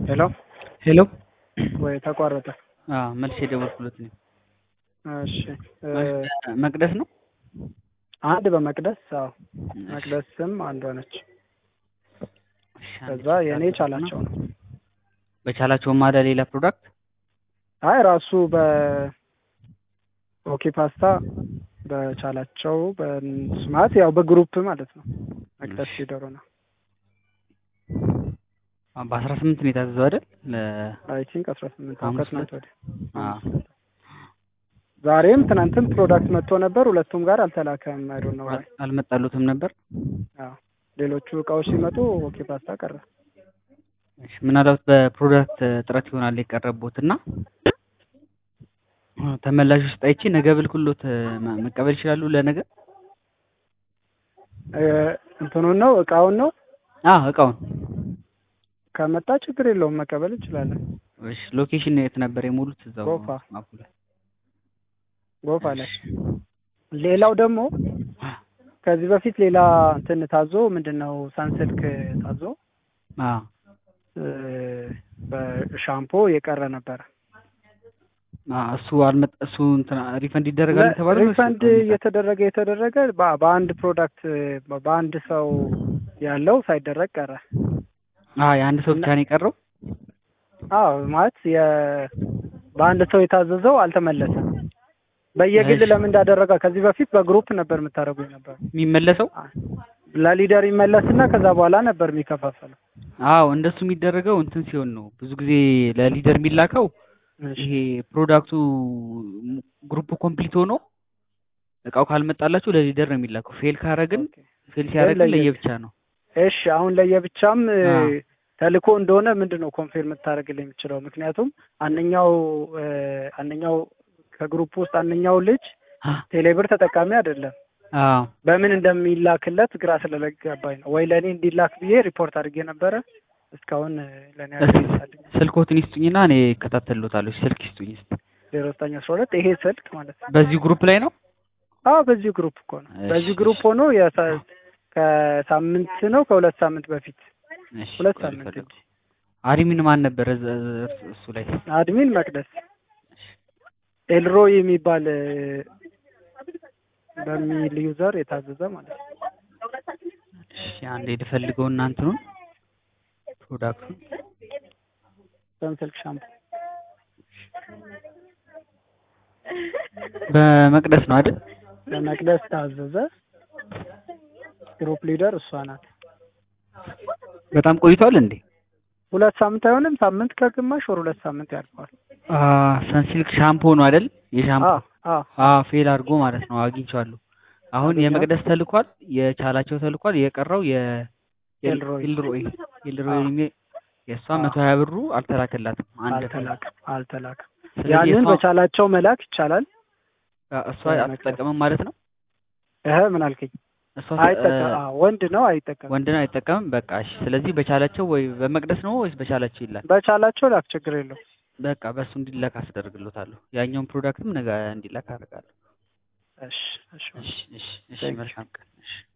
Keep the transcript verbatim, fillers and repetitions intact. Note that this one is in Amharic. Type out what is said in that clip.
ሄሎ ሄሎ ወይ ተቋረጠ? አዎ መልሼ ደወልኩለት ነው። እሺ መቅደስ ነው አንድ በመቅደስ አዎ መቅደስም አንዷ ነች። ከዛ የኔ ቻላቸው ነው። በቻላቸው ማለ ሌላ ፕሮዳክት አይ ራሱ በ ኦኬ ፓስታ በቻላቸው በስማት ያው በግሩፕ ማለት ነው። መቅደስ ሊደሩ ነው። በአስራ ስምንት ነው የታዘዘው አይደል? አይ ቲንክ አስራ ስምንት አመት ነው ወደ አዎ ዛሬም ትናንትም ፕሮዳክት መጥቶ ነበር። ሁለቱም ጋር አልተላከም። አይ ዶንት ኖ ዋይ አልመጣሉትም ነበር። አዎ ሌሎቹ እቃዎች ሲመጡ ኦኬ ፓስታ ቀረ። እሺ ምናልባት በፕሮዳክት ጥረት ይሆናል የቀረቡትና ተመላሽ ውስጥ አይቼ ነገ ብልኩሎት መቀበል ይችላሉ። ለነገ እንትኑን ነው እቃውን ነው አዎ እቃውን ከመጣ ችግር የለውም መቀበል እንችላለን። እሺ ሎኬሽን የት ነበር የሞሉት? እዛው ጎፋ ማፑ ላይ ጎፋ ላይ። ሌላው ደግሞ ከዚህ በፊት ሌላ እንትን ታዞ ምንድነው ሳንስልክ ታዞ አዎ በሻምፖ የቀረ ነበር። እሱ አልመጣ እሱ እንትና ሪፈንድ ይደረጋል ተባለ። ሪፈንድ እየተደረገ የተደረገ በአንድ ፕሮዳክት በአንድ ሰው ያለው ሳይደረግ ቀረ። አዎ የአንድ ሰው ብቻ ነው የቀረው። አዎ ማለት የ በአንድ ሰው የታዘዘው አልተመለሰም። በየግል ለምን እንዳደረጋ ከዚህ በፊት በግሩፕ ነበር የምታደርጉኝ ነበር የሚመለሰው። ለሊደር ይመለስና ከዛ በኋላ ነበር የሚከፋፈለው። አዎ እንደሱ የሚደረገው እንትን ሲሆን ነው። ብዙ ጊዜ ለሊደር የሚላከው ይሄ ፕሮዳክቱ ግሩፕ ኮምፕሊት ሆኖ እቃው ካልመጣላችሁ ለሊደር ነው የሚላከው። ፌል ካረግን ፌል ሲያረግ ለየብቻ ነው። እሺ አሁን ለየብቻም ተልኮ እንደሆነ ምንድነው ኮንፊርም የምታደርግልኝ የምችለው? ምክንያቱም አንኛው አንኛው ከግሩፕ ውስጥ አንኛው ልጅ ቴሌብር ተጠቃሚ አይደለም። አዎ በምን እንደሚላክለት ግራ ስለገባኝ ነው። ወይ ለኔ እንዲላክ ብዬ ሪፖርት አድርጌ ነበረ። እስካሁን ለኔ አልተሳደኝ። ስልኮትን ይስጡኝና እኔ እከታተልሎታለሁ። ስልክ ይስጡኝ እስቲ። ዜሮ ዘጠኝ አስራ ሁለት ይሄ ስልክ ማለት ነው። በዚህ ግሩፕ ላይ ነው? አዎ በዚህ ግሩፕ እኮ ነው። በዚህ ግሩፕ ሆኖ ከሳምንት ነው ከሁለት ሳምንት በፊት ሁለት ሳምንት እንጂ። አድሚን ማን ነበር እሱ ላይ? አድሚን መቅደስ ኤልሮይ የሚባል በሚል ዩዘር የታዘዘ ማለት ነው። እሺ አንዴ ልፈልገው እናንተ ነው ፕሮዳክቱን ሰንስልክ ሻምፖ በመቅደስ ነው አይደል? በመቅደስ ታዘዘ። ግሩፕ ሊደር እሷ ናት። በጣም ቆይቷል እንዴ? ሁለት ሳምንት አይሆንም። ሳምንት ከግማሽ ወር ሁለት ሳምንት ያልፋል። አ ሰንሲልክ ሻምፖ ነው አይደል? የሻምፖ አዎ አዎ ፌል አድርጎ ማለት ነው። አግኝቻለሁ። አሁን የመቅደስ ተልኳል፣ የቻላቸው ተልኳል። የቀረው የ ኤልሮይ ኤልሮይ ኤልሮይ የእሷ መቶ ሀያ ብሩ አልተላከላትም። አንድ አልተላከም አልተላከም። ያንን በቻላቸው መላክ ይቻላል። እሷ አትጠቀምም ማለት ነው። እህ ምን አልከኝ? እሷ አይጠቀም ወንድ ነው አይጠቀም ወንድ ነው አይጠቀምም። በቃ እሺ። ስለዚህ በቻላቸው ወይ በመቅደስ ነው ወይስ በቻላቸው ይላል? በቻላቸው ላክ ችግር የለው። በቃ በሱ እንዲላክ አስደርግሎታለሁ። ያኛውን ፕሮዳክትም ነገ እንዲላክ አደርጋለሁ። እሺ እሺ እሺ እሺ መልካም ቀን። እሺ